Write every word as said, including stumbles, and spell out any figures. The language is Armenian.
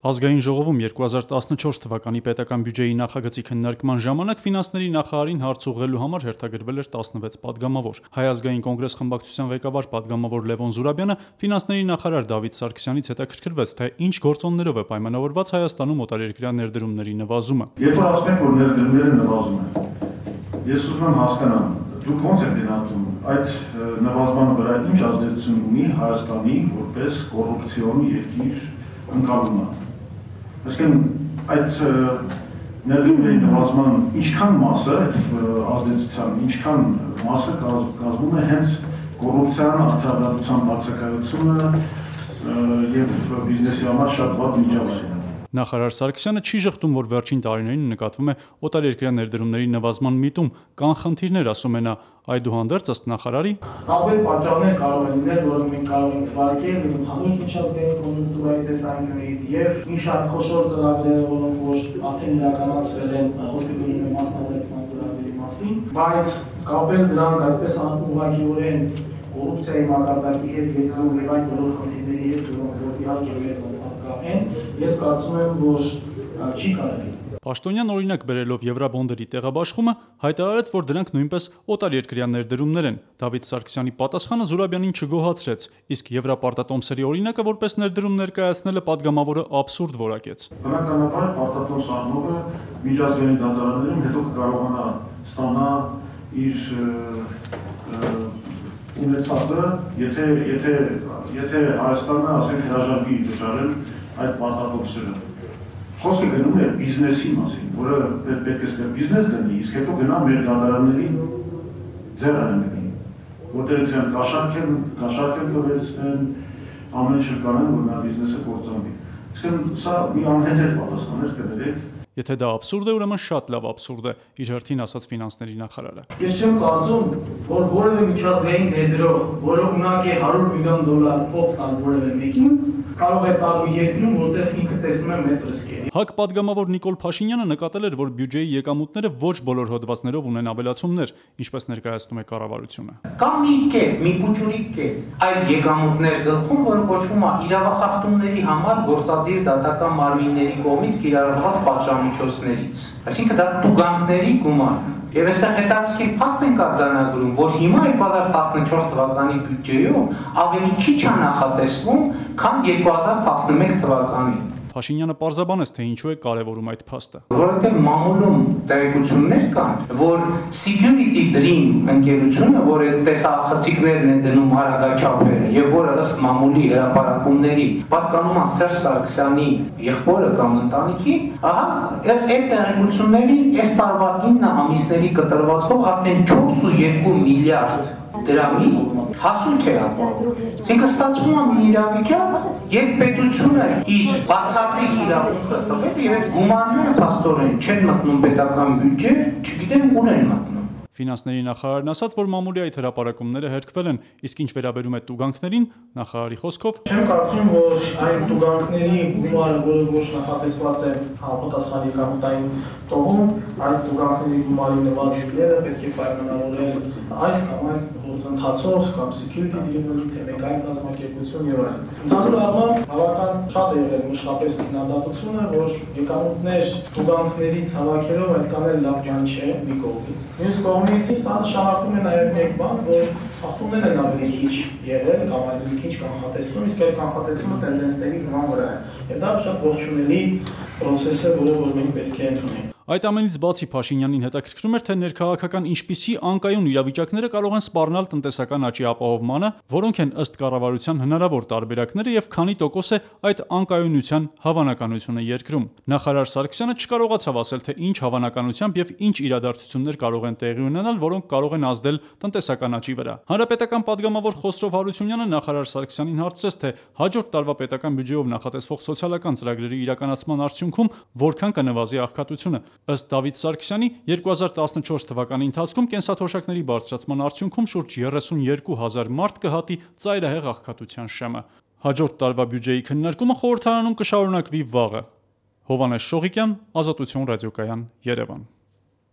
Ազգային ժողովում երկու հազար տասնչորս թվականի պետական բյուջեի նախագծի քննարկման ժամանակ ֆինանսների նախարարին հարց ուղղելու համար հերթագրվել էր տասնվեց պատգամավոր։ Հայ ազգային կոնգրես խմբակցության ղեկավար պատգամավոր Լևոն Զուրաբյանը ֆինանսների նախարար Դավիթ Սարգսյանից հետաքրքրվեց, թե ինչ գործոններով է պայմանավորված Հայաստանում օտարերկրյա ներդրումների նվազումը։ Երբ որ ասում եք, որ ներդրումները նվազում են, ես ուզում եմ հասկանամ, դուք ո՞նց եք գնահատում այդ նվազման վրա ինչ ազդեցություն ունի Հայաստանի որպես կոռուպցիոն երկիր ընկալումը։ Այսինքն այդ ներդրումների նվազման ինչքան մասը ազդեցության, ինչքան մասը կազմում է հենց կոռուպցիան, արդարադատության բացակայությունը եւ բիզնեսի համար շատ վատ միջավայրը։ Նախարար Սարգսյանը չի ժխտում, որ վերջին տարիներին նկատվում է օտարերկրյա ներդրումների նվազման միտում, կան խնդիրներ, ասում է նա, այդուհանդերձ ըստ նախարարի տարբեր պատճառներ կարող են լինել, որոնք մենք կարող ենք թվարկել ընդհանուր միջազգային կոնյունկտուրայի տեսանկյունից եւ մի շարք խոշոր ծրագրեր, որոնք որ արդեն իրականացվել են, խոսքը գնում է մասնավորեցման ծրագրերի մասին, բայց կապել դրանք այդպես ուղղակիորեն կոռուպցիայի մակարդակի հետ երկրում եւ այն բոլոր խնդիրների հետ, որոնք որ իհարկե են, ես կարծում եմ, որ չի կարելի։ Պաշտոնյան օրինակ բերելով եվրաբոնդերի տեղաբաշխումը հայտարարեց, որ դրանք նույնպես օտարերկրյա ներդրումներ են։ Դավիթ Սարգսյանի պատասխանը Զուրաբյանին չգոհացրեց, իսկ եվրապարտատոմսերի օրինակը որպես ներդրում ներկայացնելը պատգամավորը աբսուրդ որակեց։ Բնականաբար պարտատոմս առնողը միջազգային դատարաններում հետո կկարողանա ստանա իր ունեցածը, եթե եթե եթե Հայաստանը ասենք հրաժարվի վճարել այդ պարտատոմսերը։ Խոսքը գնում է բիզնեսի մասին, որը պետք է սկսել բիզնես դնի, իսկ հետո գնա մեր դատարանների ձեռան գնի, որտեղ իրենք կաշառքեն, կաշառքեն կվերցնեն, ամեն ինչ կանեն, որ նա բիզնեսը կործանվի։ Իսկ սա մի անհեթեթ պատասխաններ կներեք։ Եթե դա աբսուրդ է, ուրեմն շատ լավ աբսուրդ է, իր հերթին ասաց ֆինանսների նախարարը։ Ես չեմ կարծում, որ որևէ միջազգային ներդրող, որը ունակ է հարյուր միլիոն դոլար փող տալ որևէ մեկին, կարող է տալ մի երկրում, որտեղ ինքը տեսնում է մեծ ռիսկեր։ ՀԱԿ պատգամավոր Նիկոլ Փաշինյանը նկատել էր, որ բյուջեի եկամուտները ոչ բոլոր հոդվածներով ունեն ավելացումներ, ինչպես ներկայացնում է կառավարությունը։ Կա մի կետ, մի փուչունիկ կետ, այդ եկամուտներ գլխում, որը կոչվում է իրավախախտումների համար գործադիր դատական մարմինների կողմից կիրառված պատժամիջոցներից։ Այսինքն դա տուգանքների գումարն է։ Եվ այստեղ հետաքրքիր փաստ ենք արձանագրում, որ հիմա երկու հազար տասնչորս թվականի բյուջեում ավելի քիչ է նախատեսվում, քան երկու հազար տասնմեկ թվականին։ Փաշինյանը պարզաբանեց, թե ինչու է կարևորում այդ փաստը։ Որովհետև մամուլում տեղեկություններ կան, որ Security Dream ընկերությունը, որը տեսախցիկներն է դնում հարագաչափերը եւ որը ըստ մամուլի հրապարակումների պատկանում է Սերժ Սարգսյանի եղբորը կամ ընտանիքի, ահա այդ տեղեկությունների այս տարվա ինը ամիսների կտրվածքով արդեն չորս ու երկու միլիարդ դրամի հասույթ է ապահովում։ Այսինքն ստացվում է մի իրավիճակ, երբ պետությունը իր բացառիկ իրավունքը տվել եւ այդ գումարները փաստորեն չեն մտնում պետական բյուջե, չգիտեմ ուր են մտնում։ Ֆինանսների նախարարն ասաց, որ մամուլի այդ հրապարակումները հերքվել են, իսկ ինչ վերաբերում է տուգանքներին, նախարարի խոսքով չեմ կարծում, որ այն տուգանքների գումարը, որը ոչ նախատեսված է համապատասխան եկամուտային տողում, այդ տուգանքների գումարի նվազելը պետք է պայմանավորել այս կամ այն գործընթացով կամ security դիրքերի թե մեկ այլ կազմակերպություն եւ այլն։ Ընդհանուր առմամբ բավական շատ է եղել մշտապես քննադատությունը, որ եկամուտներ տուգանքներից հավաքելով այդքան էլ լավ բան չէ մի կողմից։ Մյուս կողմից սա նշանակում է նաեւ մեկ բան, որ խախտումներն են ավելի քիչ եղել կամ ավելի քիչ կանխատեսվում, իսկ այդ կանխատեսումը տենդենսների նման վրա է։ Եվ դա շատ ողջունելի process է, որը որ մենք պետք է ընդունենք։ Այդ ամենից բացի Փաշինյանին հետաքրքրում էր, թե ներքաղաքական ինչպիսի անկայուն իրավիճակները կարող են սպառնալ տնտեսական աճի ապահովմանը, որոնք են ըստ կառավարության հնարավոր տարբերակները եւ քանի տոկոս է այդ անկայունության հավանականությունը երկրում։ Նախարար Սարգսյանը չկարողացավ ասել, թե ինչ հավանականությամբ եւ ինչ իրադարձություններ կարող են տեղի ունենալ, որոնք կարող են ազդել տնտեսական աճի վրա։ Հանրապետական պատգամավոր Խոսրով Հարությունյանը նախարար Սարգսյանին հարցրեց, թե հաջորդ տարվա պետական բյուջեով նախատեսվող սոցիալական ծրագրերի իրականացման արդյունքում որքան կնվազի աղքատությունը։ Ըստ Դավիթ Սարգսյանի, երկու հազար տասնչորս թվականի ընթացքում կենսաթոշակների բարձրացման արդյունքում շուրջ երեսունյերկու հազար մարդ կհատի ծայրահեղ աղքատության շեմը։ Հաջորդ տարվա բյուջեի քննարկումը խորհրդարանում կշարունակվի վաղը։ Հովհաննես Շողիկյան, Ազատություն ռադիոկայան, Երևան։